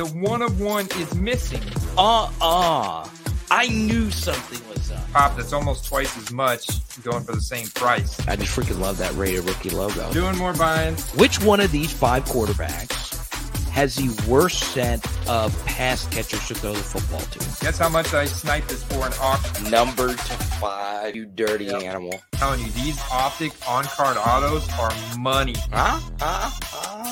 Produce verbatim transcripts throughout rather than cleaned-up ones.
The one of one is missing. Uh-uh. I knew something was up. Pop, that's almost twice as much going for the same price. I just freaking love that rated rookie logo. Doing more buy-ins. Which one of these five quarterbacks has the worst set of pass catchers to throw the football to? Guess how much I sniped this for an auction? Number to five, you dirty Yep. animal. I'm telling you, these Optic on-card autos are money. Huh? Huh? Huh?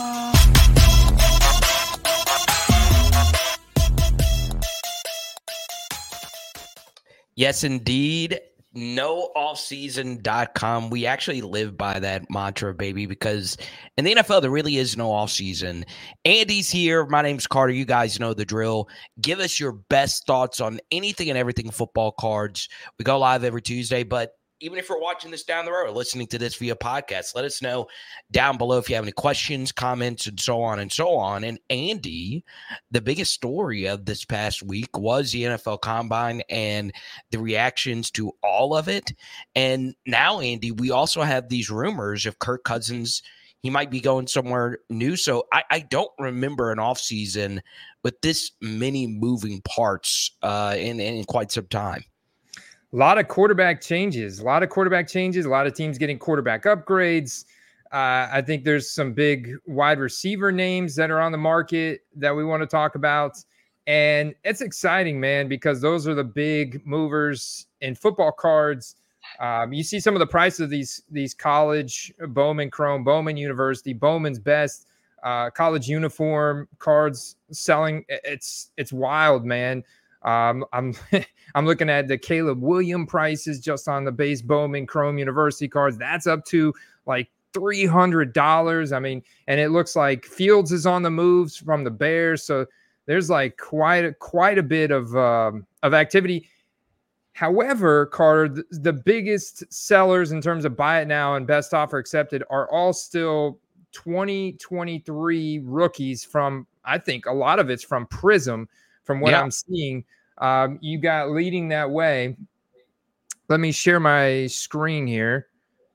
Yes, indeed. no off season dot com. We actually live by that mantra, baby, because in the N F L, there really is no offseason. Andy's here. My name's Carter. You guys know the drill. Give us your best thoughts on anything and everything football cards. We go live every Tuesday, but even if you're watching this down the road, listening to this via podcast, let us know down below if you have any questions, comments, and so on and so on. And Andy, the biggest story of this past week was the N F L Combine and the reactions to all of it. And now, Andy, we also have these rumors of Kirk Cousins. He might be going somewhere new. So I, I don't remember an offseason with this many moving parts uh, in, in quite some time. A lot of quarterback changes, a lot of quarterback changes, a lot of teams getting quarterback upgrades. Uh, I think there's some big wide receiver names that are on the market that we want to talk about. And it's exciting, man, because those are the big movers in football cards. Um, you see some of the price of these, these college Bowman Chrome, Bowman University, Bowman's Best, uh, college uniform cards selling. It's, it's wild, man. Um, I'm I'm looking at the Caleb Williams prices just on the base Bowman Chrome University cards. That's up to like three hundred dollars. I mean, and it looks like Fields is on the moves from the Bears. So there's like quite a, quite a bit of um, of activity. However, Carter, the, the biggest sellers in terms of buy it now and best offer accepted are all still twenty twenty-three rookies from, I think a lot of it's from Prism. From what yeah. I'm seeing, um, you got leading that way. Let me share my screen here.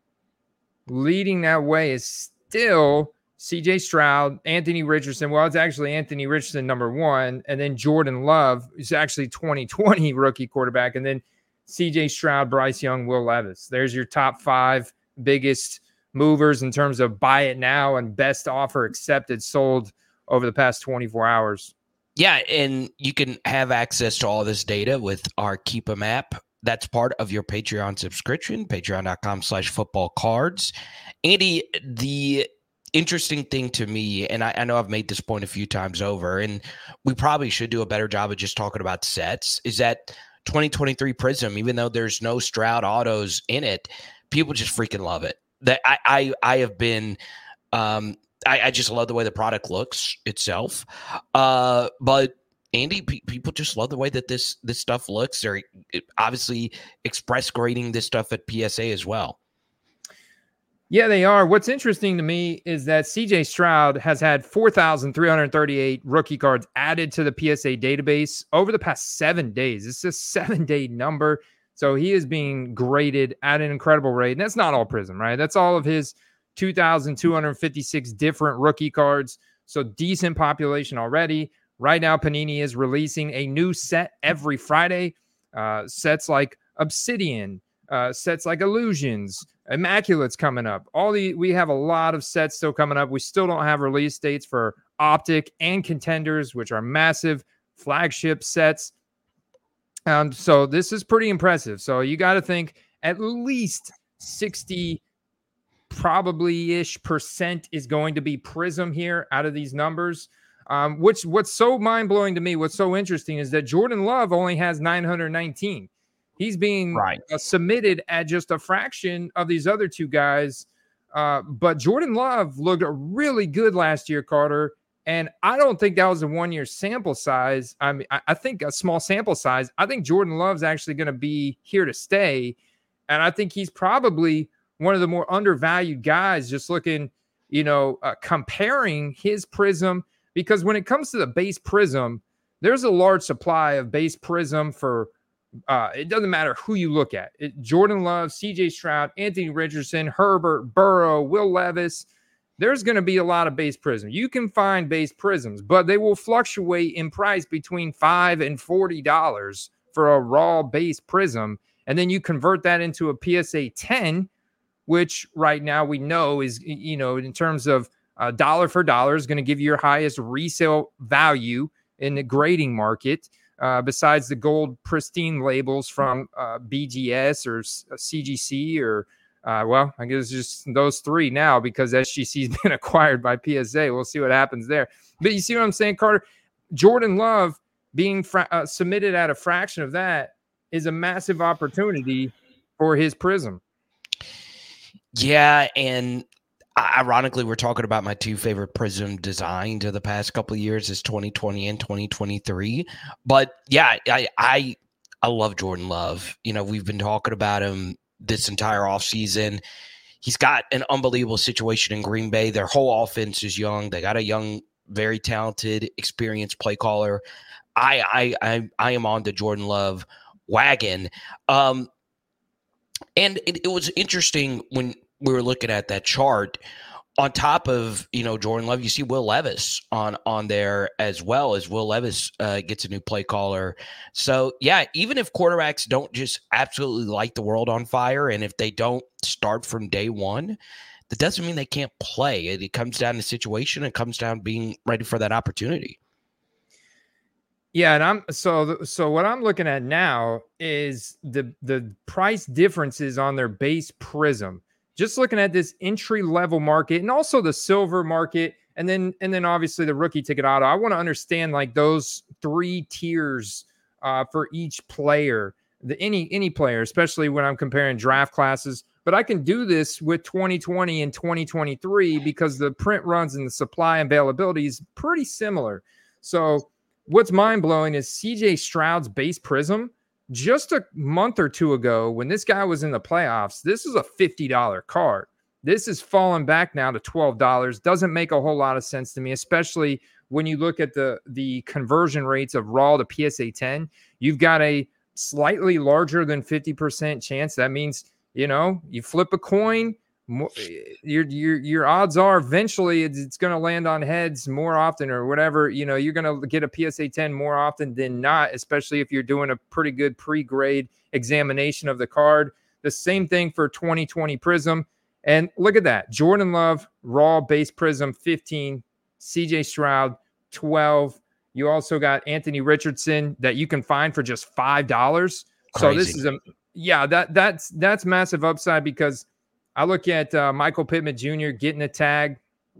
Leading that way is still C J Stroud, Anthony Richardson. Well, it's actually Anthony Richardson, number one. And then Jordan Love is actually twenty twenty rookie quarterback. And then C J Stroud, Bryce Young, Will Levis. There's your top five biggest movers in terms of buy it now and best offer accepted sold over the past twenty-four hours. Yeah, and you can have access to all this data with our Keep 'em app. That's part of your Patreon subscription, patreon.com slash football cards. Andy, the interesting thing to me, and I, I know I've made this point a few times over, and we probably should do a better job of just talking about sets, is that twenty twenty-three Prism, even though there's no Stroud autos in it, people just freaking love it. That I I, I have been um, – I, I just love the way the product looks itself. Uh, but Andy, pe- people just love the way that this this stuff looks. They're obviously express grading this stuff at P S A as well. Yeah, they are. What's interesting to me is that C J Stroud has had four thousand three hundred thirty-eight rookie cards added to the P S A database over the past seven days. It's a seven-day number. So he is being graded at an incredible rate. And that's not all Prism, right? That's all of his two thousand two hundred fifty-six different rookie cards. So decent population already. Right now, Panini is releasing a new set every Friday. Uh, sets like Obsidian, uh, sets like Illusions, Immaculate's coming up. All the we have a lot of sets still coming up. We still don't have release dates for Optic and Contenders, which are massive flagship sets. Um, so this is pretty impressive. So you got to think at least sixty probably ish percent is going to be Prism here out of these numbers. Um, which what's so mind blowing to me, what's so interesting is that Jordan Love only has nine hundred nineteen. He's being right. uh, submitted at just a fraction of these other two guys. Uh, but Jordan Love looked really good last year, Carter. And I don't think that was a one year sample size. I mean, I, I think a small sample size. I think Jordan Love's actually going to be here to stay. And I think he's probably one of the more undervalued guys, just looking, you know, uh, comparing his Prism, because when it comes to the base Prism, there's a large supply of base Prism for, uh, it doesn't matter who you look at. It, Jordan Love, C J Stroud, Anthony Richardson, Herbert, Burrow, Will Levis. there's going to be a lot of base prisms. You can find base prisms, but they will fluctuate in price between five and forty dollars for a raw base prism. And then you convert that into a P S A ten, which right now we know is, you know, in terms of uh, dollar for dollar, is going to give you your highest resale value in the grading market, uh, besides the gold pristine labels from uh, B G S or C G C or, uh, well, I guess just those three now because S G C has been acquired by P S A. We'll see what happens there. But you see what I'm saying, Carter? Jordan Love being fra- uh, submitted at a fraction of that is a massive opportunity for his prism. Yeah, and ironically, we're talking about my two favorite prism designs of the past couple of years is twenty twenty and twenty twenty-three. But yeah, I I I love Jordan Love. You know, we've been talking about him this entire offseason. He's got an unbelievable situation in Green Bay. Their whole offense is young. They got a young, very talented, experienced play caller. I I I, I am on the Jordan Love wagon. Um, and it, it was interesting when we were looking at that chart. On top of, you know, Jordan Love, you see Will Levis on on there as well, as Will Levis uh, gets a new play caller. So, yeah, even if quarterbacks don't just absolutely light the world on fire, and if they don't start from day one, that doesn't mean they can't play. It, it comes down to situation. It comes down to being ready for that opportunity. Yeah, and I'm so so what I'm looking at now is the the price differences on their base prism. Just looking at this entry level market and also the silver market, and then and then obviously the rookie ticket auto. I want to understand like those three tiers uh, for each player, the any any player, especially when I'm comparing draft classes. But I can do this with twenty twenty and twenty twenty-three because the print runs and the supply availability is pretty similar. So what's mind blowing is C J Stroud's base prism. Just a month or two ago, when this guy was in the playoffs, this is a fifty dollars card. This has fallen back now to twelve dollars. Doesn't make a whole lot of sense to me, especially when you look at the, the conversion rates of raw to P S A ten. You've got a slightly larger than fifty percent chance. That means, you know, you flip a coin, more, your, your, your odds are eventually it's, it's going to land on heads more often or whatever. You know, you're going to get a P S A ten more often than not, especially if you're doing a pretty good pre-grade examination of the card. The same thing for twenty twenty Prism. And look at that. Jordan Love, raw base Prism, fifteen. C J Stroud, twelve. You also got Anthony Richardson that you can find for just five dollars. So this is a, yeah, that that's, that's massive upside because I look at uh, Michael Pittman Junior getting a tag.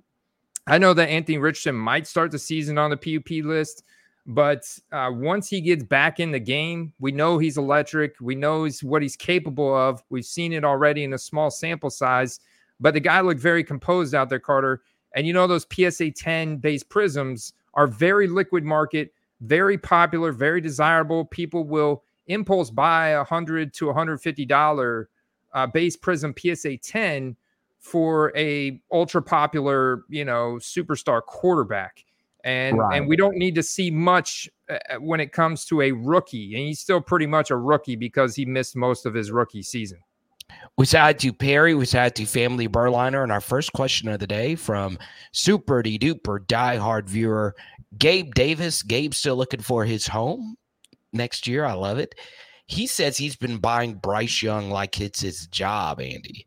I know that Anthony Richardson might start the season on the P U P list, but uh, once he gets back in the game, we know he's electric. We know he's, what he's capable of. We've seen it already in a small sample size, but the guy looked very composed out there, Carter. And you know those P S A ten base prisms are very liquid market, very popular, very desirable. People will impulse buy a one hundred to one hundred fifty dollars Uh, base prism P S A ten for a ultra popular, you know, superstar quarterback. And, right. and we don't need to see much uh, when it comes to a rookie. And he's still pretty much a rookie because he missed most of his rookie season. We said to Perry, we said to Family Burliner, and our first question of the day from super duper diehard viewer Gabe Davis. Gabe's still looking for his home next year. I love it. He says he's been buying Bryce Young like it's his job, Andy.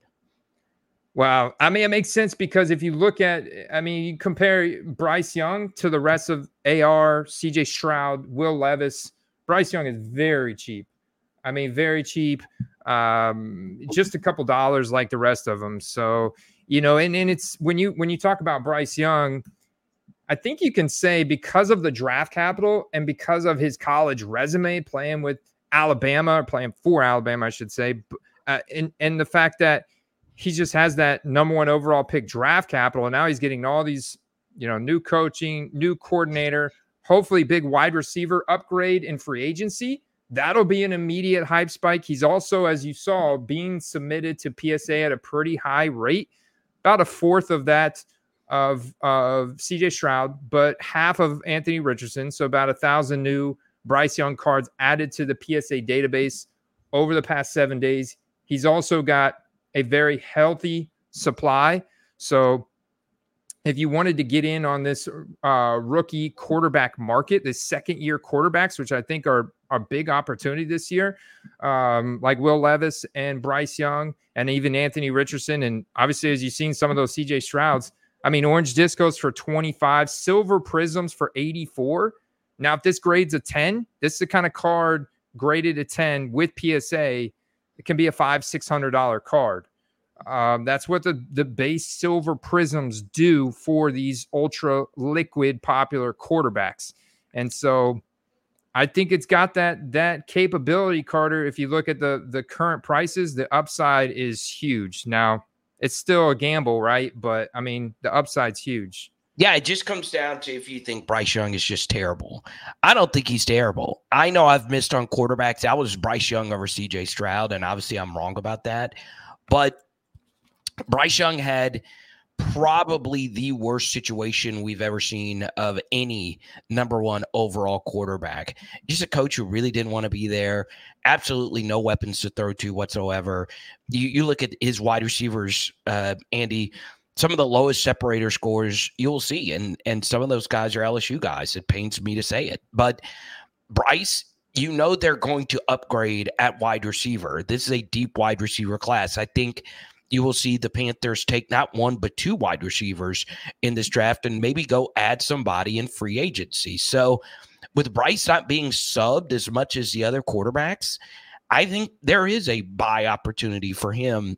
Wow. I mean, it makes sense because if you look at, I mean, you compare Bryce Young to the rest of A R, C J Stroud, Will Levis. Bryce Young is very cheap. I mean, very cheap. Um, just a couple dollars like the rest of them. So, you know, and, and it's when you when you talk about Bryce Young, I think you can say because of the draft capital and because of his college resume playing with Alabama, or playing for Alabama, I should say, uh, and, and the fact that he just has that number one overall pick draft capital, and now he's getting all these, you know, new coaching, new coordinator, hopefully big wide receiver upgrade in free agency. That'll be an immediate hype spike. He's also, as you saw, being submitted to P S A at a pretty high rate, about a fourth of that of, of C J Stroud, but half of Anthony Richardson, so about a thousand new Bryce Young cards added to the P S A database over the past seven days. He's also got a very healthy supply. So if you wanted to get in on this uh, rookie quarterback market, the second year quarterbacks, which I think are a big opportunity this year, um, like Will Levis and Bryce Young and even Anthony Richardson. And obviously, as you've seen some of those C J Strouds, I mean, orange discos for twenty-five, silver prisms for eighty-four. Now, if this grades a ten, this is the kind of card graded a ten with P S A. It can be a five, six hundred dollar card. Um, that's what the, the base silver prisms do for these ultra liquid popular quarterbacks. And so I think it's got that that capability, Carter. If you look at the the current prices, the upside is huge. Now, it's still a gamble, right? But I mean, the upside's huge. Yeah, it just comes down to if you think Bryce Young is just terrible. I don't think he's terrible. I know I've missed on quarterbacks. I was Bryce Young over C J Stroud, and obviously I'm wrong about that. But Bryce Young had probably the worst situation we've ever seen of any number one overall quarterback. Just a coach who really didn't want to be there. Absolutely no weapons to throw to whatsoever. You, you look at his wide receivers, uh, Andy, some of the lowest separator scores you'll see. And, and some of those guys are L S U guys. It pains me to say it. But Bryce, you know they're going to upgrade at wide receiver. This is a deep wide receiver class. I think you will see the Panthers take not one, but two wide receivers in this draft and maybe go add somebody in free agency. So with Bryce not being subbed as much as the other quarterbacks, I think there is a buy opportunity for him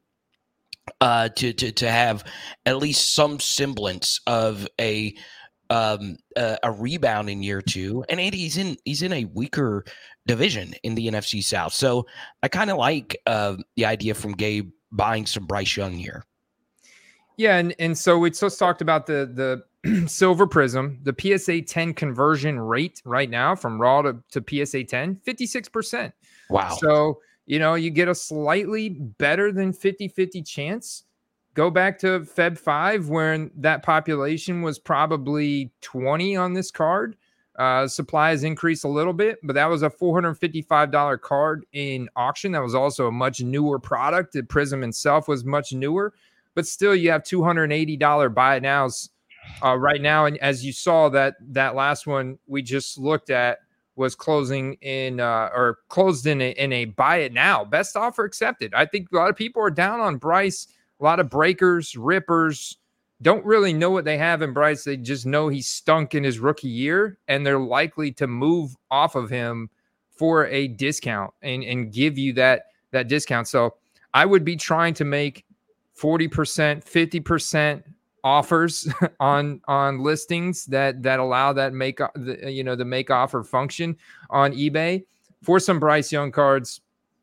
uh, to, to, to have at least some semblance of a um, uh, a rebound in year two. And Andy, he's in, he's in a weaker division in the N F C South. So I kind of like uh, the idea from Gabe buying some Bryce Young here. Yeah, and, and so we just talked about the the silver prism, the P S A ten conversion rate right now from raw to, to P S A ten, fifty-six percent. Wow. So, you know, you get a slightly better than fifty-fifty chance. Go back to Feb five when that population was probably twenty on this card. Uh, supply has increased a little bit, but that was a four hundred fifty-five dollars card in auction. That was also a much newer product. The Prism itself was much newer, but still you have two hundred eighty dollars buy it nows uh, right now. And as you saw, that that last one we just looked at was closing in uh, or closed in a, in a buy it now. Best offer accepted. I think a lot of people are down on Bryce. A lot of breakers, rippers, don't really know what they have in Bryce. They just know he stunk in his rookie year, and they're likely to move off of him for a discount and, and give you that, that discount. So I would be trying to make forty percent, fifty percent offers on, on listings that, that allow that make, the, you know, the make offer function on eBay for some Bryce Young cards.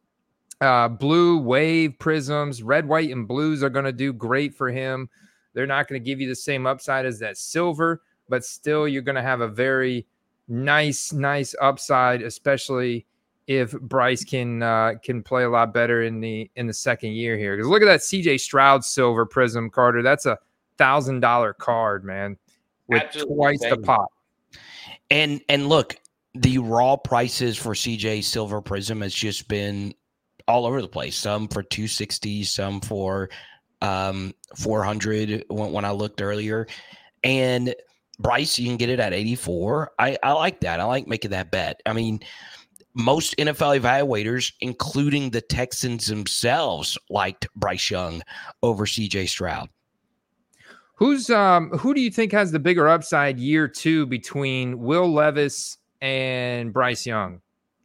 Uh, blue, wave, prisms, red, white, and blues are going to do great for him. They're not going to give you the same upside as that silver, but still you're going to have a very nice, nice upside, especially if Bryce can uh, can play a lot better in the in the second year here. Because look at that C J Stroud silver prism, Carter. That's a thousand dollar card, man, with Absolutely twice insane. The pop. And and look, the raw prices for C J silver prism has just been all over the place. Some for two sixty, some for um, four hundred when, when I looked earlier. And Bryce, you can get it at eighty-four. I, I like that. I like making that bet. I mean, most N F L evaluators, including the Texans themselves, liked Bryce Young over C J Stroud. Who's um who do you think has the bigger upside year two between Will Levis and Bryce Young?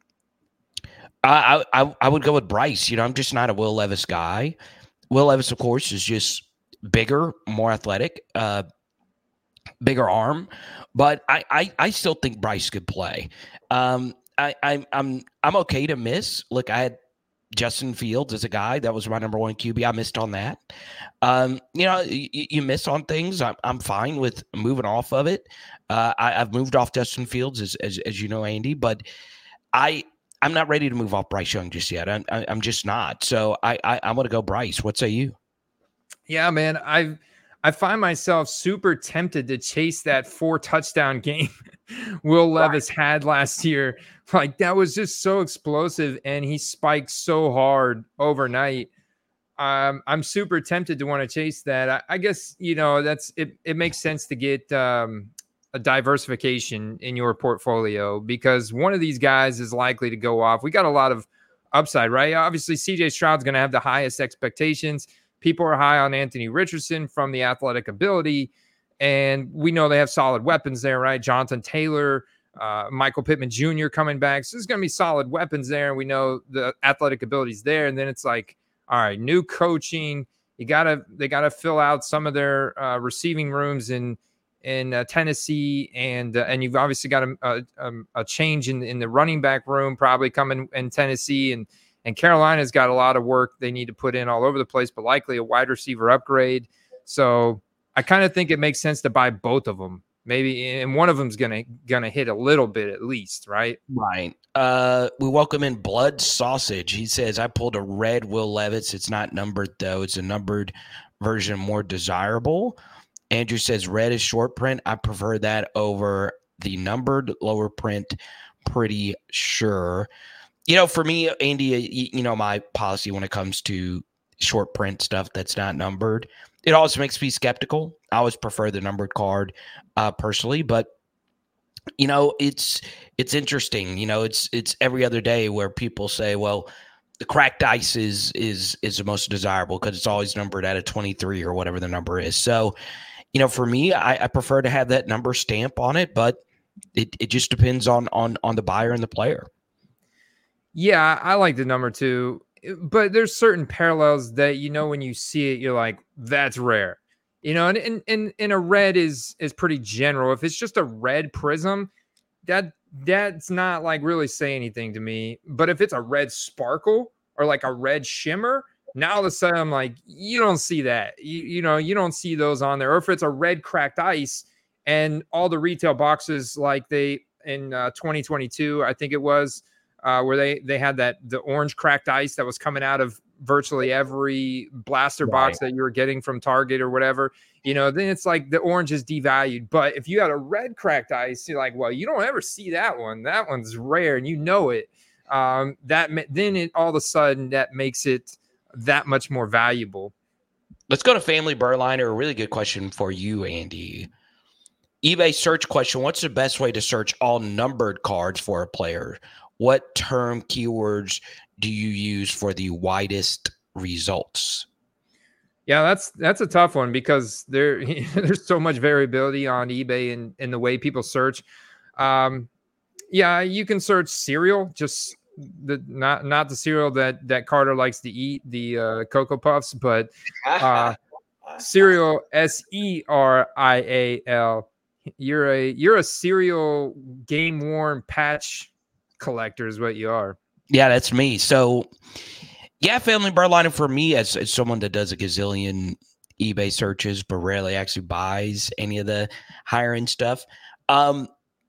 I, I I would go with Bryce. You know, I'm just not a Will Levis guy. Will Levis, of course, is just bigger, more athletic, uh, bigger arm. But I, I, I still think Bryce could play. Um, I, I, I'm I'm okay to miss. Look, I had Justin Fields as a guy. That was my number one Q B. I missed on that. Um, you know, you, you miss on things. I'm I'm fine with moving off of it. Uh, I, I've moved off Justin Fields, as as, as you know, Andy. But I. I'm not ready to move off Bryce Young just yet. I'm, I'm just not. So I, I, I'm going to go Bryce. What say you? Yeah, man. I I find myself super tempted to chase that four touchdown game Will Levis right. had last year. Like that was just so explosive, and he spiked so hard overnight. um, I'm super tempted to want to chase that. I, I guess, you know, that's it. It makes sense to get um, a diversification in your portfolio because one of these guys is likely to go off. We got a lot of upside, right? Obviously, C J Stroud's going to have the highest expectations. People are high on Anthony Richardson from the athletic ability, and we know they have solid weapons there, right? Jonathan Taylor, uh, Michael Pittman Junior coming back. So there's going to be solid weapons there, and we know the athletic abilities there. And then it's like, all right, new coaching. You gotta they gotta fill out some of their uh, receiving rooms in in uh, Tennessee, and uh, and you've obviously got a, a, a change in in the running back room probably coming in Tennessee, and and Carolina's got a lot of work they need to put in all over the place, but likely a wide receiver upgrade. So I kind of think it makes sense to buy both of them, maybe, and one of them's gonna gonna hit a little bit at least, right? Right. Uh, we welcome in Blood Sausage. He says, I pulled a red Will Levis. It's not numbered, though. It's a numbered version, more desirable. Andrew says, red is short print. I prefer that over the numbered lower print. Pretty sure. You know, for me, Andy, you know, my policy when it comes to short print stuff that's not numbered, it also makes me skeptical. I always prefer the numbered card uh, personally, but you know, it's it's interesting. You know, it's it's every other day where people say, well, the cracked ice is is is the most desirable because it's always numbered at a twenty-three or whatever the number is. So, you know, for me, I, I prefer to have that number stamp on it, but it, it just depends on on on the buyer and the player. Yeah, I like the number two, but there's certain parallels that, you know, when you see it, you're like, that's rare. You know, and, and, and, and a red is is pretty general. If it's just a red prism, that that's not like really say anything to me. But if it's a red sparkle or like a red shimmer, now all of a sudden I'm like, you don't see that. You, you know, you don't see those on there. Or if it's a red cracked ice and all the retail boxes like they in uh, twenty twenty-two, I think it was, uh, where they they had that the orange cracked ice that was coming out of virtually every blaster Right. box that you were getting from Target or whatever, you know, then it's like the orange is devalued. But if you had a red cracked ice, you're like, well, you don't ever see that one. That one's rare and you know it. Um, that then it all of a sudden that makes it that much more valuable. Let's go to Family Burliner. A really good question for you, Andy. eBay search question. What's the best way to search all numbered cards for a player? What term keywords do you use for the widest results? Yeah, that's that's a tough one because there there's so much variability on eBay and in the way people search. Um, yeah, you can search cereal, just the not not the cereal that that Carter likes to eat, the uh, Cocoa Puffs, but uh, cereal, S E R I A L. You're a you're a cereal game worn patch collector is what you are. Yeah, that's me. So, yeah, Family Burliner for me as, as someone that does a gazillion eBay searches, but rarely actually buys any of the higher end stuff. Um,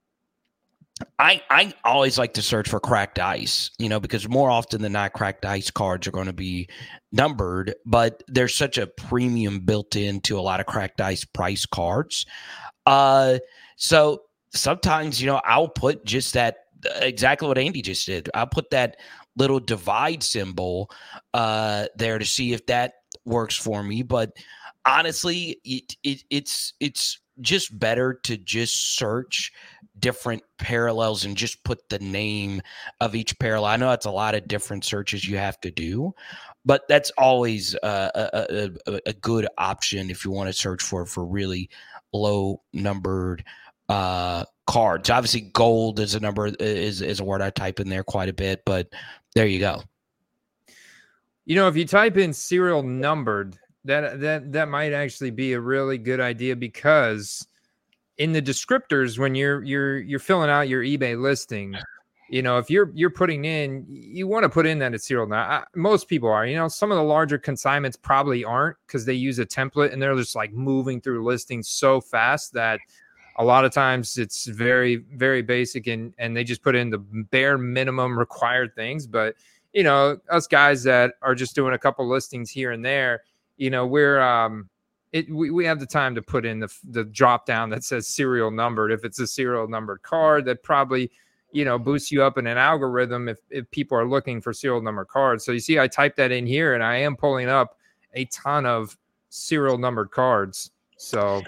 I I always like to search for cracked ice, you know, because more often than not, cracked ice cards are going to be numbered, but there's such a premium built into a lot of cracked ice price cards. Uh, so sometimes, you know, I'll put just that. Exactly what Andy just did. I'll put that little divide symbol uh, there to see if that works for me. But honestly, it, it it's it's just better to just search different parallels and just put the name of each parallel. I know that's a lot of different searches you have to do, but that's always uh, a, a, a good option if you want to search for for really low numbered uh cards. Obviously gold is a number is is a word I type in there quite a bit, but there you go. You know, if you type in serial numbered, that that that might actually be a really good idea because in the descriptors when you're you're you're filling out your eBay listing, you know, if you're you're putting in, you want to put in that it's serial. Now, I, most people are, you know, some of the larger consignments probably aren't because they use a template and they're just like moving through listings so fast that a lot of times it's very, very basic and, and they just put in the bare minimum required things. But, you know, us guys that are just doing a couple listings here and there, you know, we're, um, it, we, we have the time to put in the, the drop down that says serial numbered. If it's a serial numbered card, that probably, you know, boosts you up in an algorithm if, if people are looking for serial number cards. So you see, I typed that in here and I am pulling up a ton of serial numbered cards. So,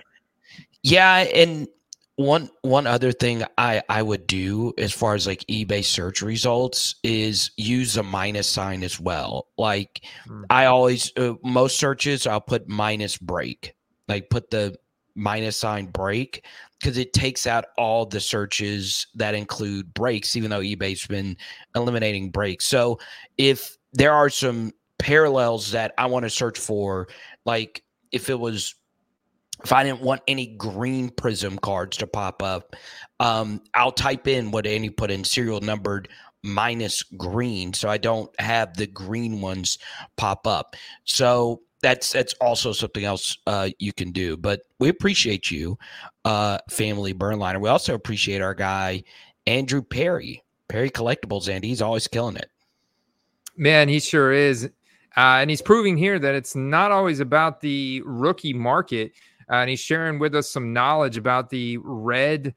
yeah, and one one other thing I I would do as far as like eBay search results is use a minus sign as well. Like mm. I always uh, most searches I'll put minus break, like put the minus sign break, because it takes out all the searches that include breaks, even though eBay's been eliminating breaks. So if there are some parallels that I want to search for, like if it was, if I didn't want any green Prism cards to pop up, um, I'll type in what Andy put in, serial numbered minus green, so I don't have the green ones pop up. So that's that's also something else uh, you can do. But we appreciate you, uh, Family Burnliner. We also appreciate our guy, Andrew Perry, Perry Collectibles, and he's always killing it. Man, he sure is. Uh, and he's proving here that it's not always about the rookie market. Uh, and he's sharing with us some knowledge about the red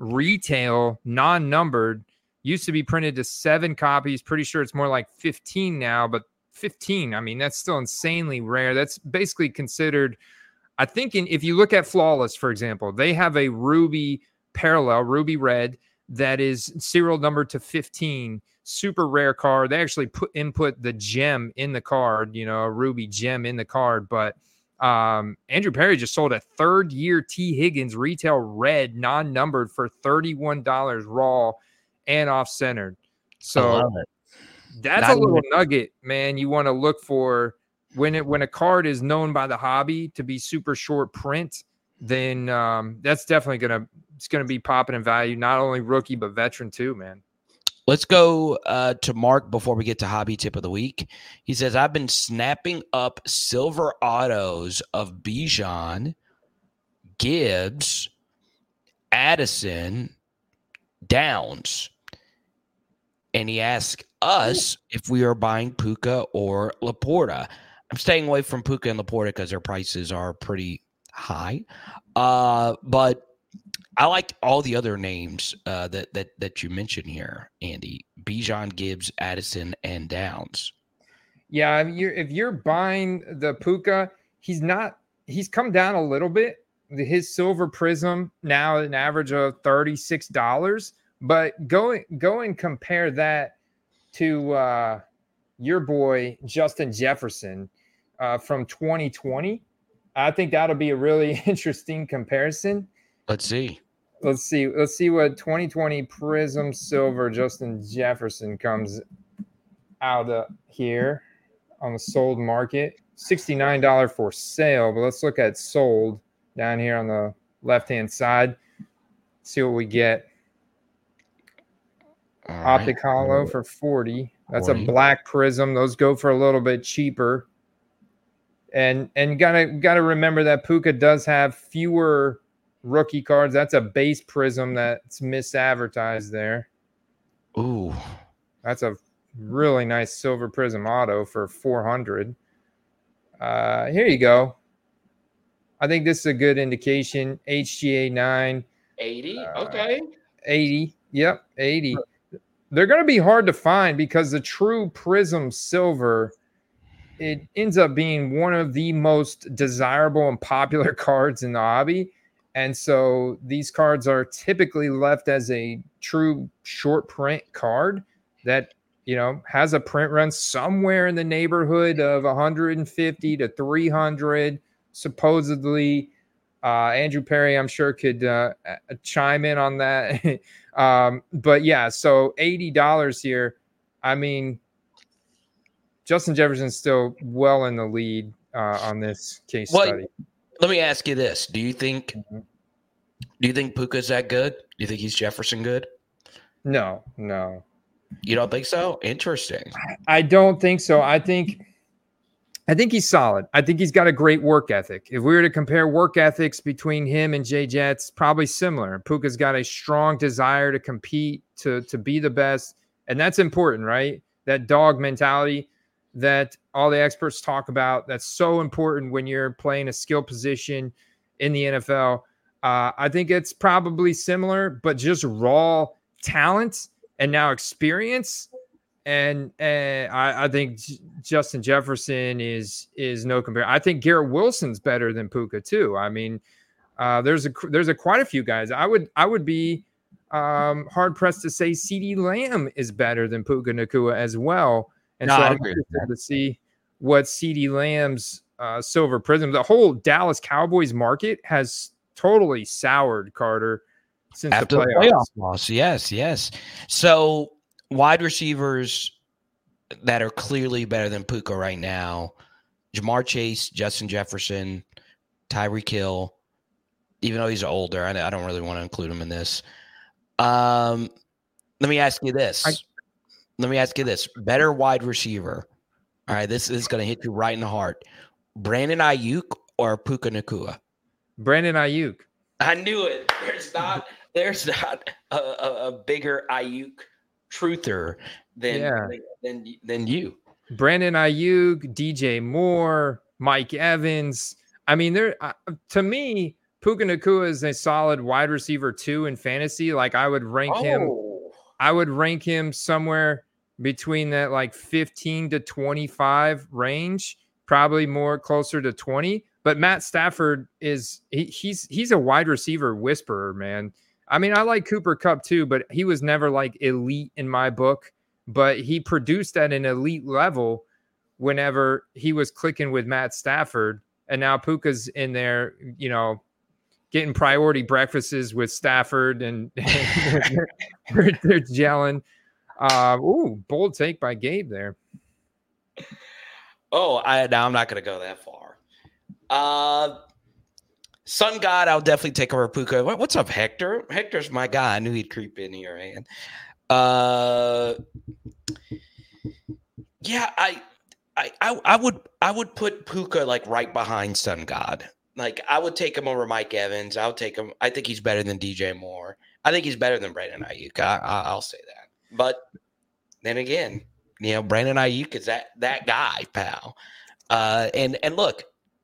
retail non-numbered. Used to be printed to seven copies. Pretty sure it's more like fifteen now, but fifteen, I mean, that's still insanely rare. That's basically considered, I think, in, if you look at Flawless, for example, they have a ruby parallel, ruby red, that is serial numbered to fifteen. Super rare card. They actually put input the gem in the card, you know, a ruby gem in the card. But um, Andrew Perry just sold a third year T. Higgins retail red non-numbered for thirty-one dollars raw and off-centered. So that's Not a little even- nugget, man. You want to look for when it when a card is known by the hobby to be super short print, then um, that's definitely gonna it's gonna be popping in value. Not only rookie but veteran too, man. Let's go uh, to Mark before we get to hobby tip of the week. He says, I've been snapping up silver autos of Bijan, Gibbs, Addison, Downs. And he asked us if we are buying Puka or Laporta. I'm staying away from Puka and Laporta because their prices are pretty high. Uh, but I like all the other names uh, that that that you mentioned here, Andy. Bijan, Gibbs, Addison, and Downs. Yeah, if you're, if you're buying the Puka, he's not. He's come down a little bit. His silver prism now an average of thirty-six dollars. But go go and compare that to uh, your boy Justin Jefferson uh, from twenty twenty. I think that'll be a really interesting comparison. Let's see. Let's see. Let's see what twenty twenty Prism Silver Justin Jefferson comes out of here on the sold market. sixty-nine dollars for sale, but let's look at sold down here on the left-hand side. See what we get. All Optic right. Hollow for forty. That's forty. A black prism. Those go for a little bit cheaper. And and you gotta gotta remember that Puka does have fewer rookie cards. That's a base prism that's misadvertised there. Ooh, that's a really nice silver prism auto for four hundred. Uh, here you go. I think this is a good indication. H G A nine. eighty. Uh, okay. eighty. Yep. eighty. They're going to be hard to find because the true prism silver, it ends up being one of the most desirable and popular cards in the hobby. And so these cards are typically left as a true short print card that, you know, has a print run somewhere in the neighborhood of one fifty to three hundred. Supposedly, uh, Andrew Perry, I'm sure, could uh, chime in on that. um, but yeah, so eighty dollars here. I mean, Justin Jefferson's still well in the lead uh, on this case well, study. Let me ask you this: Do you think? Mm-hmm. Do you think Puka's that good? Do you think he's Jefferson good? No, no. You don't think so? Interesting. I don't think so. I think, I think he's solid. I think he's got a great work ethic. If we were to compare work ethics between him and J Jets, probably similar. Puka's got a strong desire to compete, to to be the best, and that's important, right? That dog mentality that all the experts talk about. That's so important when you're playing a skill position in the N F L. Uh, I think it's probably similar, but just raw talent and now experience. And, and I, I think J- Justin Jefferson is is no compare. I think Garrett Wilson's better than Puka too. I mean, uh, there's a there's a quite a few guys. I would I would be um, hard pressed to say CeeDee Lamb is better than Puka Nacua as well. And No, so I I'm agree with interested that. to see what CeeDee Lamb's uh, silver prism. The whole Dallas Cowboys market has totally soured, Carter, since After the the playoffs. playoff loss, yes, yes. So wide receivers that are clearly better than Puka right now: Jamar Chase, Justin Jefferson, Tyreek Hill. Even though he's older, I, I don't really want to include him in this. Um, let me ask you this. I- let me ask you this: better wide receiver. All right, this, this is going to hit you right in the heart. Brandon Ayuk or Puka Nacua? Brandon Ayuk. I knew it. There's not there's not a, a, a bigger Ayuk truther than, Yeah. than than you. Brandon Ayuk, D J Moore, Mike Evans. I mean, there uh, to me, Puka Nacua is a solid wide receiver two in fantasy. Like I would rank him, Oh, I would rank him somewhere between that like fifteen to twenty-five range, probably more closer to twenty. But Matt Stafford is he, he's he's a wide receiver whisperer, man. I mean, I like Cooper Kupp too, but he was never like elite in my book. But he produced at an elite level whenever he was clicking with Matt Stafford. And now Puka's in there, you know, getting priority breakfasts with Stafford, and, and they're, they're gelling. Uh, ooh, bold take by Gabe there. oh, I now I'm not going to go that far. Uh, Sun God, I'll definitely take over Puka. What, what's up, Hector? Hector's my guy. I knew he'd creep in here, man. Uh, yeah, I, I, I, I would, I would put Puka like right behind Sun God. Like I would take him over Mike Evans. I'll take him. I think he's better than D J Moore. I think he's better than Brandon Ayuk. I, I, I'll say that. But then again, you know, Brandon Ayuk is that that guy, pal. Uh, and and look,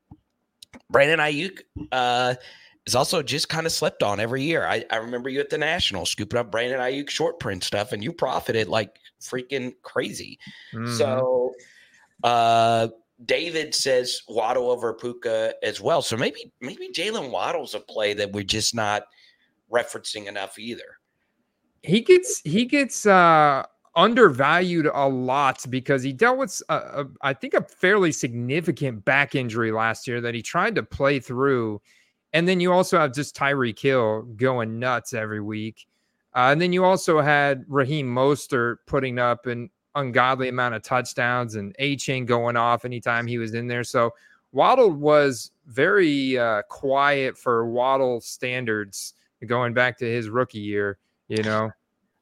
Brandon Ayuk uh, is also just kind of slept on every year. I, I remember you at the National scooping up Brandon Ayuk short print stuff, and you profited like freaking crazy. Mm-hmm. So uh, David says Waddle over Puka as well. So maybe maybe Jalen Waddle's a play that we're just not referencing enough either. He gets he gets uh, undervalued a lot because he dealt with a, a, I think a fairly significant back injury last year that he tried to play through. And then you also have just Tyreek Hill going nuts every week. Uh, and then you also had Raheem Mostert putting up an ungodly amount of touchdowns and A-Chain going off anytime he was in there. So Waddle was very uh, quiet for Waddle standards going back to his rookie year, you know?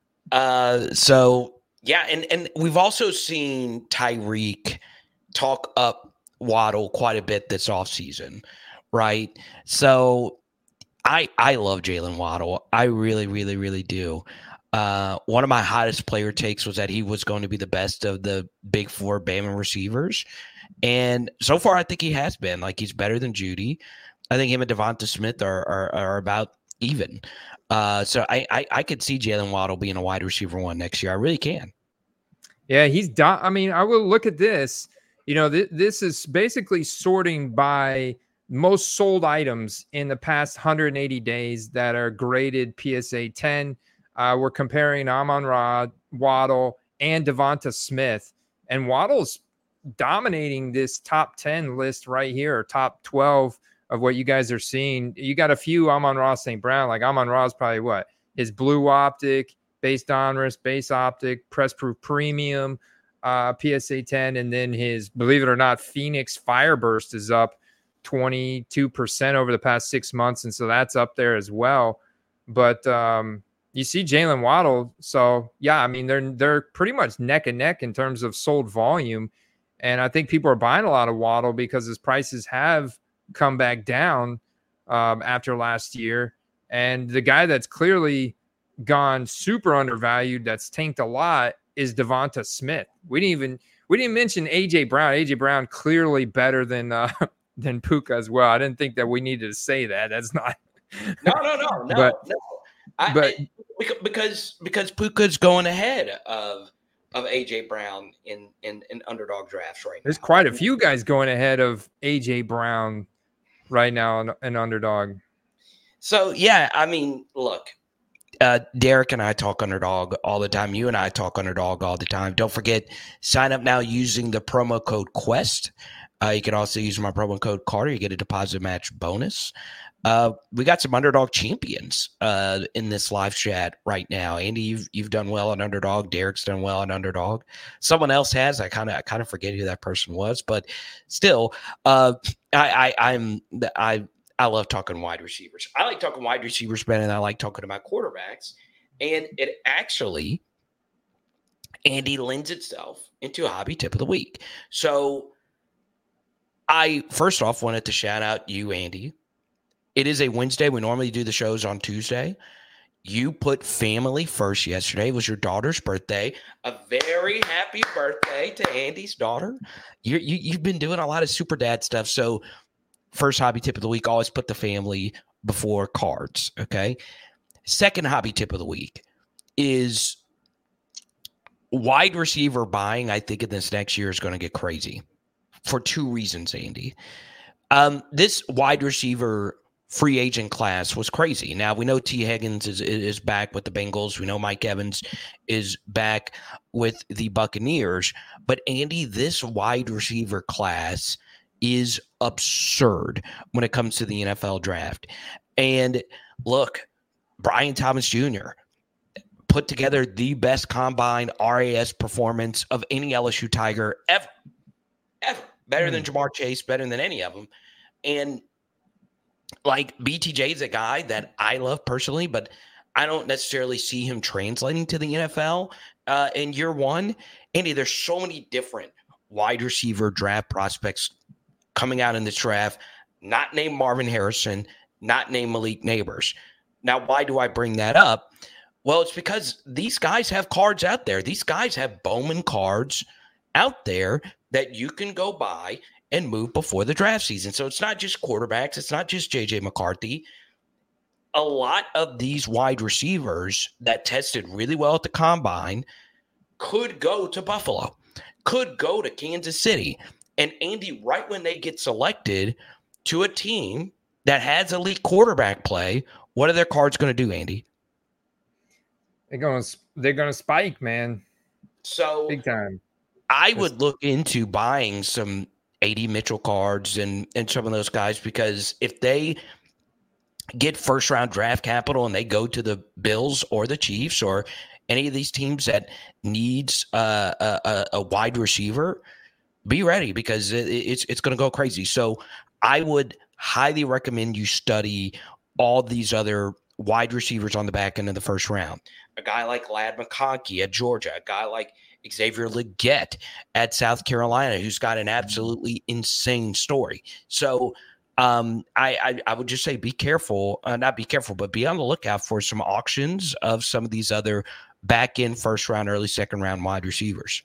Uh, so, yeah, and, and we've also seen Tyreek talk up Waddle quite a bit this offseason. Right. So I I love Jalen Waddle. I really, really, really do. Uh, one of my hottest player takes was that he was going to be the best of the big four Bama receivers. And so far, I think he has been. Like, he's better than Judy. I think him and Devonta Smith are are, are about even. Uh, so I, I, I could see Jalen Waddle being a wide receiver one next year. I really can. Yeah, he's done. I mean, I will look at this. You know, th- this is basically sorting by – most sold items in the past one hundred eighty days that are graded P S A ten. Uh, we're comparing Amon-Ra, Waddle, and Devonta Smith. And Waddle's dominating this top ten list right here, or top twelve of what you guys are seeing. You got a few Amon-Ra Saint Brown. Like Amon-Ra is probably what? His Blue Optic, Base Donruss, Base Optic, Press Proof Premium, uh, P S A ten. And then his, believe it or not, Phoenix Fireburst is up twenty-two percent over the past six months. And so that's up there as well. But um, you see Jalen Waddle. So yeah, I mean, they're, they're pretty much neck and neck in terms of sold volume. And I think people are buying a lot of Waddle because his prices have come back down um, after last year. And the guy that's clearly gone super undervalued, that's tanked a lot, is Devonta Smith. We didn't even, we didn't mention A J Brown. A J Brown clearly better than, uh, than Puka as well. I didn't think that we needed to say that. That's not. no, no, no, no, but, no. I, but I, because because Puka's going ahead of of A J Brown in, in, in underdog drafts right There's now. quite a few guys going ahead of A J Brown right now in, in underdog. So, yeah, I mean, look, uh, Derek and I talk underdog all the time. You and I talk underdog all the time. Don't forget, sign up now using the promo code QUEST. Uh, you can also use my promo code Carter. You get a deposit match bonus. Uh, we got some underdog champions uh, in this live chat right now. Andy, you've you've done well on underdog. Derek's done well on underdog. Someone else has. I kind of I kind of forget who that person was, but still, uh, I, I I'm I I love talking wide receivers. I like talking wide receivers better than I like talking about quarterbacks, and it actually, Andy, lends itself into a hobby tip of the week. So, I first off wanted to shout out you, Andy. It is a Wednesday. We normally do the shows on Tuesday. You put family first yesterday. It was your daughter's birthday. A very happy birthday to Andy's daughter. You, you, you've been doing a lot of super dad stuff. So first hobby tip of the week, always put the family before cards, okay? Second hobby tip of the week is wide receiver buying. I think in this next year is going to get crazy for two reasons, Andy. Um, this wide receiver free agent class was crazy. Now, we know T. Higgins is, is back with the Bengals. We know Mike Evans is back with the Buccaneers. But, Andy, this wide receiver class is absurd when it comes to the N F L draft. And, look, Brian Thomas Junior put together the best combine R A S performance of any L S U Tiger ever. Ever. Better mm. than Jamar Chase, better than any of them. And, like, B T J is a guy that I love personally, but I don't necessarily see him translating to the N F L uh, in year one. Andy, there's so many different wide receiver draft prospects coming out in this draft, not named Marvin Harrison, not named Malik Neighbors. Now, why do I bring that up? Well, it's because these guys have cards out there. These guys have Bowman cards out there that you can go buy and move before the draft season. So it's not just quarterbacks. It's not just J J McCarthy. A lot of these wide receivers that tested really well at the combine could go to Buffalo, could go to Kansas City. And Andy, right when they get selected to a team that has elite quarterback play, what are their cards going to do, Andy? They're going to, they're going to spike, man. So big time. I would look into buying some A D Mitchell cards and, and some of those guys, because if they get first round draft capital and they go to the Bills or the Chiefs or any of these teams that needs uh, a, a wide receiver, be ready, because it, it's it's going to go crazy. So I would highly recommend you study all these other wide receivers on the back end of the first round. A guy like Ladd McConkey at Georgia, a guy like Xavier Legette at South Carolina, who's got an absolutely insane story. So um, I, I, I would just say be careful, uh, not be careful, but be on the lookout for some auctions of some of these other back end first round, early second round wide receivers.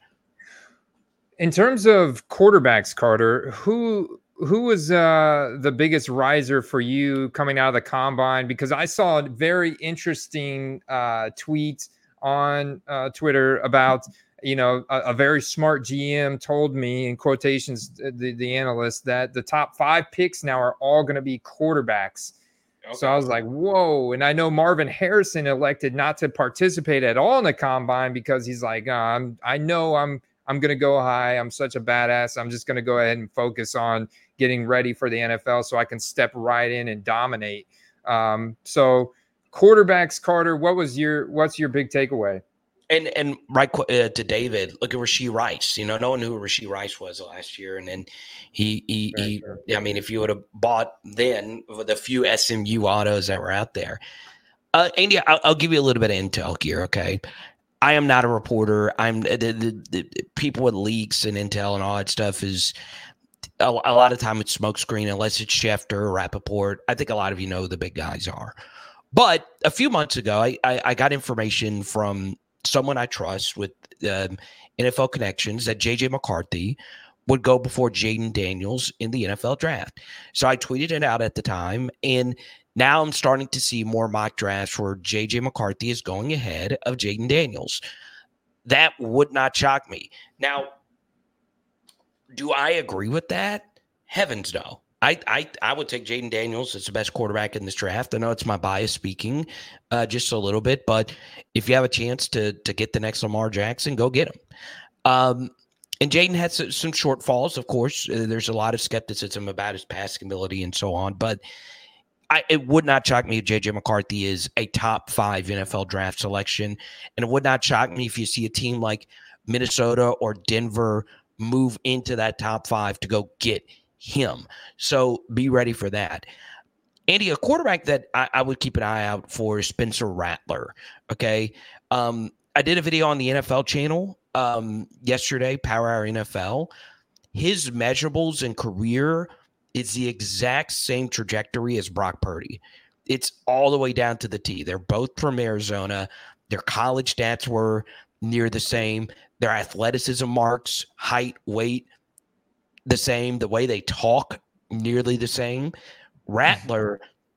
In terms of quarterbacks, Carter, who who was uh, the biggest riser for you coming out of the combine? Because I saw a very interesting uh, tweet on uh, Twitter about, you know, a, a very smart G M told me, in quotations, the, the analyst, that the top five picks now are all going to be quarterbacks. Okay. So I was like, whoa. And I know Marvin Harrison elected not to participate at all in the combine because he's like, oh, I'm, I know I'm, I'm going to go high. I'm such a badass. I'm just going to go ahead and focus on getting ready for the N F L so I can step right in and dominate. Um, so quarterbacks, Carter, what was your, what's your big takeaway? And and right uh, to David, look at Rashee Rice. You know, no one knew who Rashee Rice was last year, and then he he, he sure. I mean, if you would have bought then with the few S M U autos that were out there, uh, Andy, I'll, I'll give you a little bit of intel here. Okay, I am not a reporter. I'm the, the, the people with leaks and intel and all that stuff is a, a lot of time it's smokescreen unless it's Schefter or Rappaport. I think a lot of you know who the big guys are. But a few months ago, I I, I got information from someone I trust with um, N F L connections that J J McCarthy would go before Jaden Daniels in the N F L draft. So I tweeted it out at the time, and now I'm starting to see more mock drafts where J J McCarthy is going ahead of Jaden Daniels. That would not shock me. Now, do I agree with that? Heavens no. I I, I would take Jayden Daniels as the best quarterback in this draft. I know it's my bias speaking uh, just a little bit, but if you have a chance to to get the next Lamar Jackson, go get him. Um, and Jayden had some, some shortfalls, of course. Uh, there's a lot of skepticism about his passing ability and so on, but I, it would not shock me if J J McCarthy is a top five N F L draft selection, and it would not shock me if you see a team like Minnesota or Denver move into that top five to go get him. So be ready for that. Andy, a quarterback that I, I would keep an eye out for is Spencer Rattler. Okay. Um, I did a video on the N F L channel um, yesterday, Power Hour N F L. His measurables and career is the exact same trajectory as Brock Purdy. It's all the way down to the T. They're both from Arizona. Their college stats were near the same. Their athleticism marks, height, weight, the same. The way they talk, nearly the same. Rattler,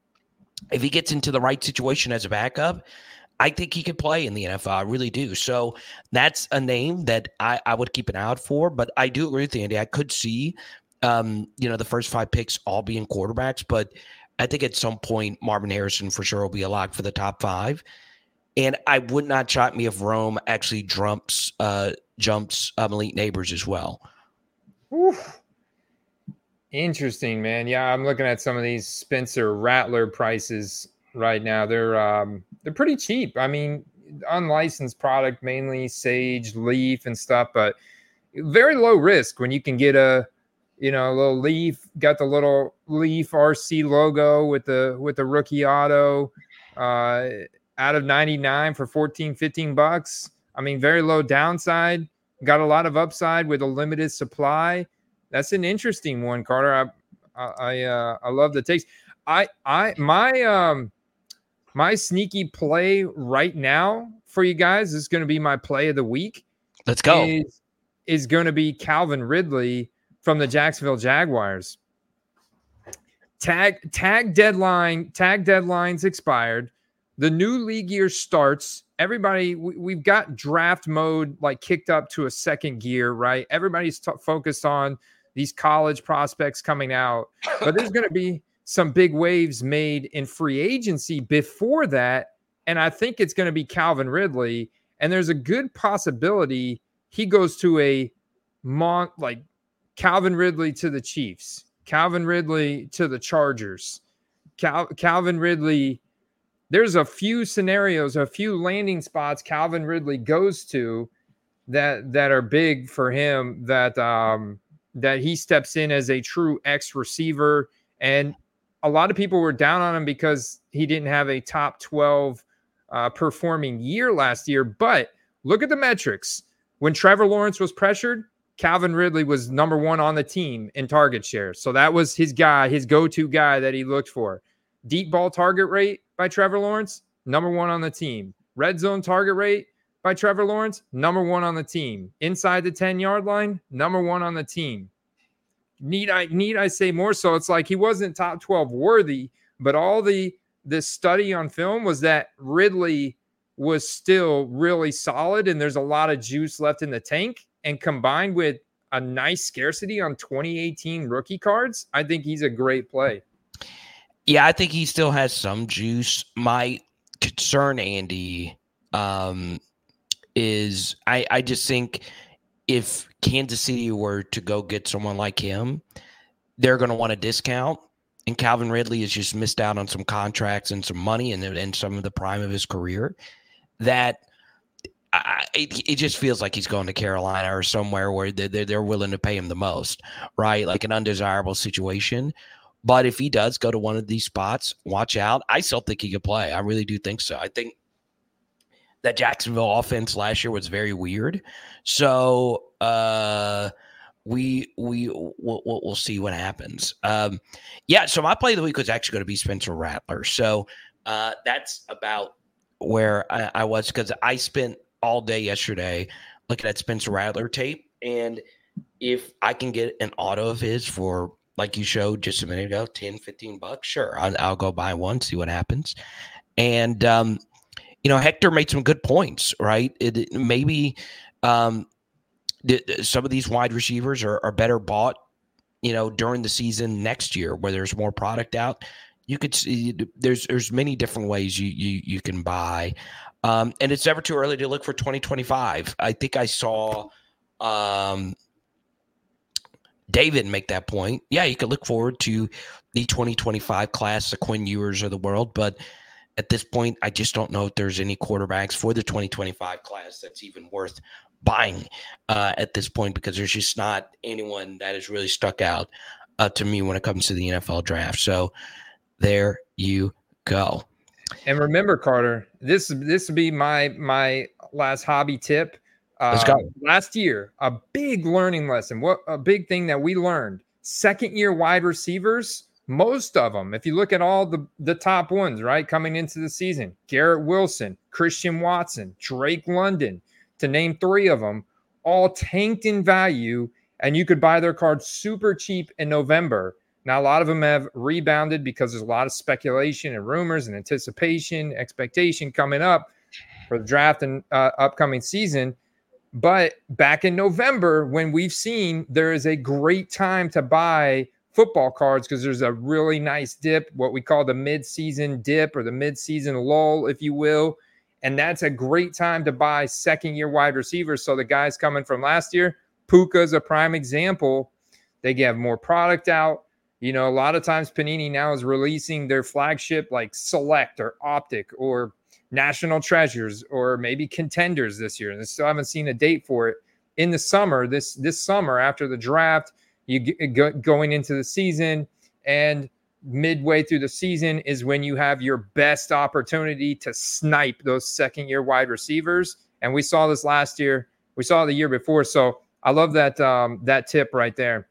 if he gets into the right situation as a backup, I think he could play in the N F L. I really do. So that's a name that I, I would keep an eye out for. But I do agree with you, Andy. I could see, um, you know, the first five picks all being quarterbacks. But I think at some point, Marvin Harrison for sure will be a lock for the top five. And I would not shock me if Rome actually jumps, uh, jumps um, Elite Neighbors as well. Oof. Interesting, man. Yeah, I'm looking at some of these Spencer Rattler prices right now. They're um, they're pretty cheap. I mean, unlicensed product, mainly Sage, Leaf, and stuff, but very low risk when you can get a, you know, a little Leaf. Got the little Leaf R C logo with the with the rookie auto. Uh, out of ninety-nine for fourteen, fifteen bucks. I mean, very low downside. Got a lot of upside with a limited supply. That's an interesting one, Carter. I I uh, I love the takes. I I my um my sneaky play right now for you guys is going to be my play of the week. Let's go. Is, is going to be Calvin Ridley from the Jacksonville Jaguars. Tag tag deadline tag deadlines expired. The new league year starts. Everybody, we, we've got draft mode like kicked up to a second gear, right? Everybody's t- focused on these college prospects coming out, but there's going to be some big waves made in free agency before that. And I think it's going to be Calvin Ridley. And there's a good possibility he goes to a mon like Calvin Ridley to the Chiefs, Calvin Ridley to the Chargers, Cal- Calvin Ridley. There's a few scenarios, a few landing spots Calvin Ridley goes to that that are big for him, that um, that he steps in as a true X receiver. And a lot of people were down on him because he didn't have a top twelve uh, performing year last year. But look at the metrics. When Trevor Lawrence was pressured, Calvin Ridley was number one on the team in target share. So that was his guy, his go-to guy that he looked for. Deep ball target rate by Trevor Lawrence, number one on the team. Red zone target rate by Trevor Lawrence, number one on the team. Inside the ten-yard line, number one on the team. Need I need I say more so? It's like he wasn't top twelve worthy, but all the the study on film was that Ridley was still really solid, and there's a lot of juice left in the tank. And combined with a nice scarcity on twenty eighteen rookie cards, I think he's a great play. Yeah, I think he still has some juice. My concern, Andy, um, is I, I just think if Kansas City were to go get someone like him, they're going to want a discount. And Calvin Ridley has just missed out on some contracts and some money and, and some of the prime of his career. That I, it, it just feels like he's going to Carolina or somewhere where they're, they're willing to pay him the most, right? Like an undesirable situation. But if he does go to one of these spots, watch out. I still think he could play. I really do think so. I think that Jacksonville offense last year was very weird. So uh, we we we'll, we'll see what happens. Um, yeah. So my play of the week was actually going to be Spencer Rattler. So uh, that's about where I, I was, because I spent all day yesterday looking at Spencer Rattler tape, and if I can get an auto of his for, like you showed just a minute ago, ten, fifteen bucks, sure, I'll, I'll go buy one, see what happens. And, um, you know, Hector made some good points, right? It, it, maybe um, the, the, some of these wide receivers are, are better bought, you know, during the season next year where there's more product out. You could see there's there's many different ways you you you can buy, um, and it's never too early to look for twenty twenty-five. I think I saw um, David make that point. Yeah, you could look forward to the twenty twenty-five class, the Quinn Ewers of the world, but at this point, I just don't know if there's any quarterbacks for the twenty twenty-five class that's even worth buying uh, at this point, because there's just not anyone that has really stuck out uh, to me when it comes to the N F L draft. So there you go. And remember, Carter, this this would be my my last hobby tip. Uh, Let's go. Last year, a big learning lesson. What a big thing that we learned. Second year wide receivers, most of them, if you look at all the, the top ones, right, coming into the season, Garrett Wilson, Christian Watson, Drake London, to name three of them, all tanked in value, and you could buy their cards super cheap in November. Now, a lot of them have rebounded because there's a lot of speculation and rumors and anticipation, expectation coming up for the draft and uh, upcoming season. But back in November, when we've seen there is a great time to buy football cards because there's a really nice dip, what we call the mid-season dip or the mid-season lull, if you will. And that's a great time to buy second-year wide receivers. So the guys coming from last year, Puka's a prime example. They get more product out. You know, a lot of times Panini now is releasing their flagship like Select or Optic or National Treasures or maybe Contenders this year. And I still haven't seen a date for it. In the summer, this this summer after the draft, you get, go, going into the season, and midway through the season is when you have your best opportunity to snipe those second-year wide receivers. And we saw this last year. We saw it the year before. So I love that um, that tip right there.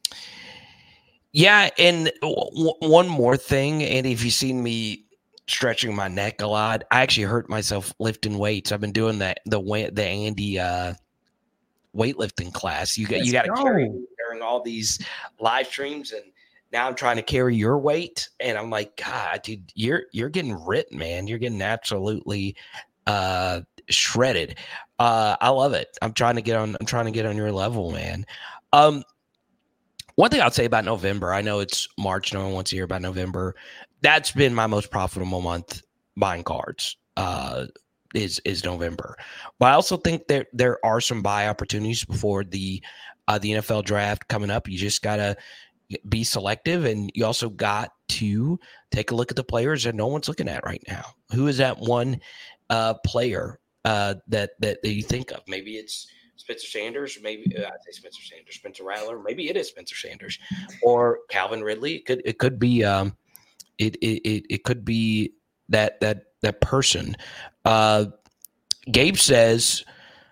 Yeah, and w- one more thing, and if you've seen me stretching my neck a lot, I actually hurt myself lifting weights. I've been doing that the the Andy uh, weightlifting class. You got Let's you got to go. carry during all these live streams, and now I'm trying to carry your weight, and I'm like, God, dude, you're you're getting ripped, man. You're getting absolutely uh, shredded. Uh, I love it. I'm trying to get on. I'm trying to get on your level, man. Um. One thing I'll say about November, I know it's March, no one wants to hear about November. That's been my most profitable month buying cards, uh, is is November. But I also think that there are some buy opportunities before the uh, the N F L draft coming up. You just got to be selective, and you also got to take a look at the players that no one's looking at right now. Who is that one uh, player uh, that, that that you think of? Maybe it's Spencer Sanders, maybe uh, I'd say Spencer Sanders, Spencer Rattler, maybe it is Spencer Sanders, or Calvin Ridley. It could it could be um, it it it could be that that that person. Uh, Gabe says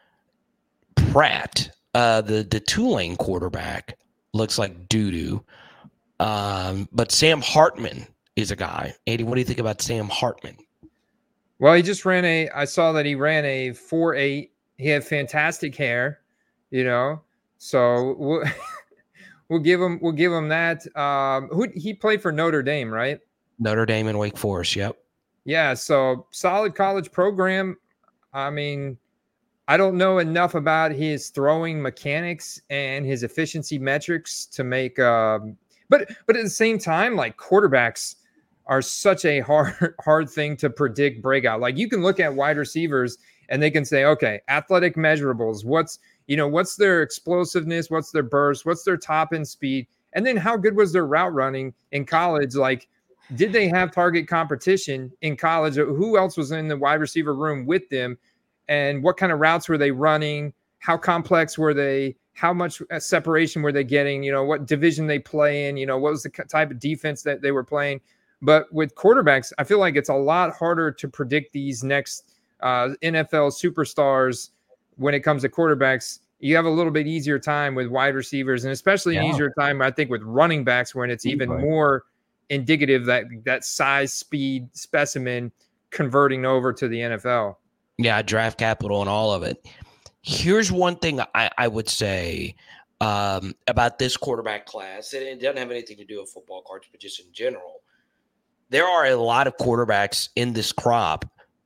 Pratt, uh, the the Tulane quarterback, looks like doo doo, um, but Sam Hartman is a guy. Andy, what do you think about Sam Hartman? Well, he just ran a. I saw that he ran a four eight. He had fantastic hair, you know. So we'll, we'll give him we'll give him that. Um, who he played for Notre Dame, right? Notre Dame and Wake Forest. Yep. Yeah. So solid college program. I mean, I don't know enough about his throwing mechanics and his efficiency metrics to make. Um, but but at the same time, like quarterbacks are such a hard hard thing to predict breakout. Like you can look at wide receivers and they can say, okay, athletic measurables, what's, you know, what's their explosiveness, what's their burst, what's their top end speed, and then how good was their route running in college? Like, did they have target competition in college? Who else was in the wide receiver room with them? And what kind of routes were they running? How complex were they? How much separation were they getting? You know, what division they play in? You know, what was the type of defense that they were playing? But with quarterbacks, I feel like it's a lot harder to predict these next Uh, N F L superstars when it comes to quarterbacks. You have a little bit easier time with wide receivers, and especially an Yeah. easier time, I think, with running backs when it's even Right. more indicative that that size, speed specimen converting over to the N F L. Yeah, draft capital and all of it. Here's one thing I, I would say um, about this quarterback class, and it doesn't have anything to do with football cards, but just in general. There are a lot of quarterbacks in this crop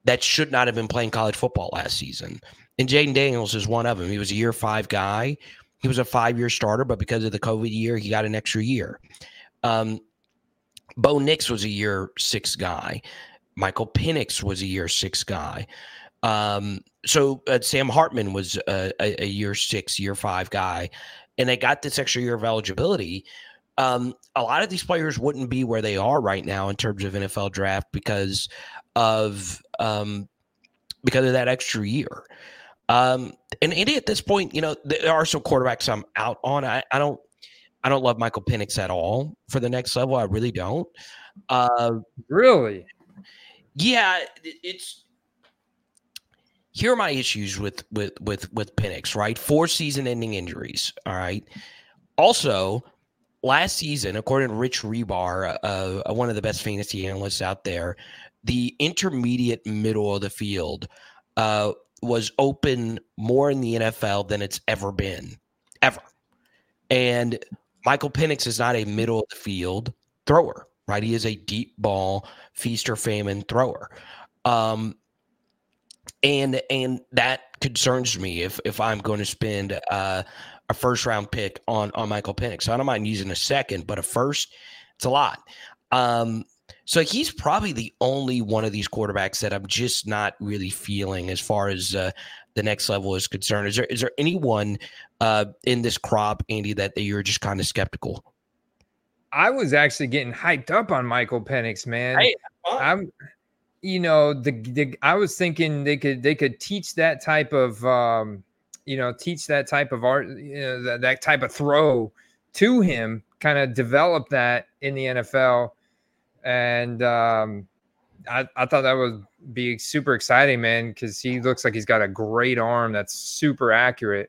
that should not have been playing college football last season. And Jayden Daniels is one of them. He was a year five guy. He was a five-year starter, but because of the COVID year, he got an extra year. Um, Bo Nix was a year six guy. Michael Penix was a year six guy. Um, so uh, Sam Hartman was a, a, a year six, year five guy. And they got this extra year of eligibility. Um, a lot of these players wouldn't be where they are right now in terms of N F L draft because of um, because of that extra year. Um, and Andy, at this point, you know, there are some quarterbacks I'm out on. I, I don't, I don't love Michael Penix at all for the next level. I really don't. Uh, really? Yeah, it's. Here are my issues with with with with Penix. Right, four season-ending injuries. All right. Also, last season, according to Rich Rebar, uh, one of the best fantasy analysts out there, the intermediate middle of the field uh, was open more in the N F L than it's ever been, ever. And Michael Penix is not a middle of the field thrower, right? He is a deep ball, feast or famine thrower. Um, and and that concerns me if if I'm going to spend uh, a first round pick on, on Michael Penix. So I don't mind using a second, but a first, it's a lot. Um, So he's probably the only one of these quarterbacks that I'm just not really feeling as far as uh, the next level is concerned. Is there is there anyone uh, in this crop, Andy, that, that you're just kind of skeptical? I was actually getting hyped up on Michael Penix, man. Hey, I'm, you know, the, the I was thinking they could they could teach that type of um, you know, teach that type of art, you know, that, that type of throw to him, kind of develop that in the N F L. And um, I, I thought that would be super exciting, man, because he looks like he's got a great arm that's super accurate.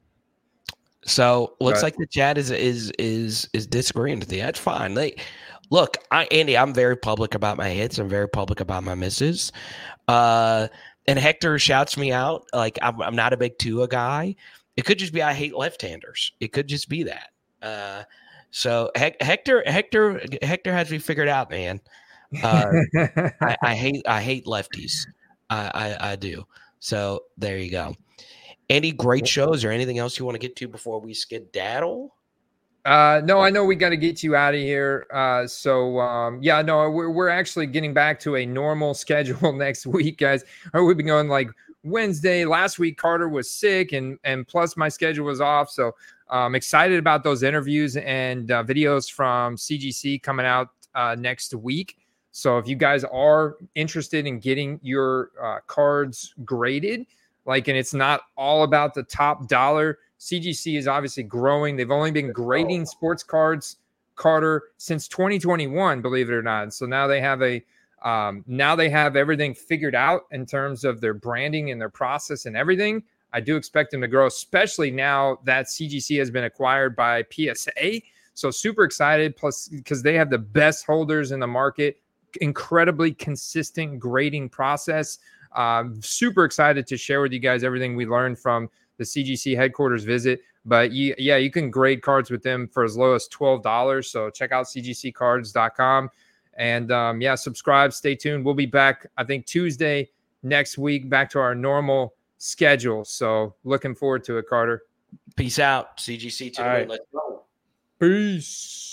So looks but, like the chat is is is is disagreeing with you. That's fine. Like, look, I Andy, I'm very public about my hits. I'm very public about my misses. Uh, and Hector shouts me out like I'm, I'm not a big Tua guy. It could just be I hate left-handers. It could just be that. Uh, So Hector, Hector, Hector has me figured out, man. Uh, I, I hate, I hate lefties. I, I, I do. So there you go. Any great shows or anything else you want to get to before we skedaddle? Uh, no, I know we got to get you out of here. Uh, so um, yeah, no, we're we're actually getting back to a normal schedule next week, guys. Or we've been going like Wednesday. Last week, Carter was sick, and and plus my schedule was off. So I'm excited about those interviews and uh, videos from C G C coming out uh, next week. So if you guys are interested in getting your uh, cards graded, like, and it's not all about the top dollar, C G C is obviously growing. They've only been grading sports cards, Carter, since twenty twenty-one, believe it or not. So now they have a um, now they have everything figured out in terms of their branding and their process and everything. I do expect them to grow, especially now that C G C has been acquired by P S A. So super excited, plus because they have the best holders in the market, incredibly consistent grading process. Um, super excited to share with you guys everything we learned from the C G C headquarters visit. But you, yeah, you can grade cards with them for as low as twelve dollars. So check out c g c cards dot com. And um, yeah, subscribe, stay tuned. We'll be back, I think, Tuesday next week, back to our normal schedule. So looking forward to it, Carter. Peace out. C G C to the right. Let's go. Peace.